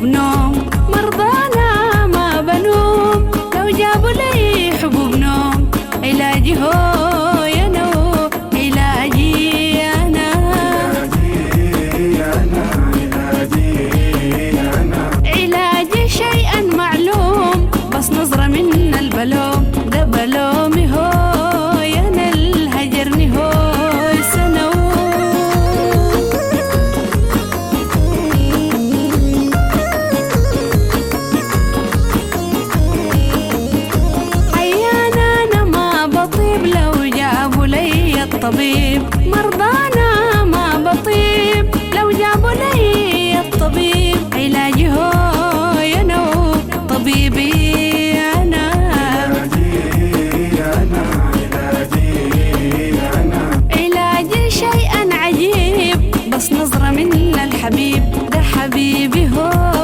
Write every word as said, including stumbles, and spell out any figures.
حبوب نوم، مرضانا ما بنوم لو جابوا لي حبوب نوم. علاجي هو يا نوم، علاجي أنا، علاجي شيئا معلوم، بس نظرة من البلوم، ده بلومي هو يا نل هجرني هو سنو. عيانا أنا ما بطيب لو جابوا لي الطبيب، مرضانا ما بطيب لو جابوا لي الطبيب. علاجي هو يا نو، طبيبي أنا، علاجي شيئا عجيب، بس نظرة من الحبيب، ده حبيبي هو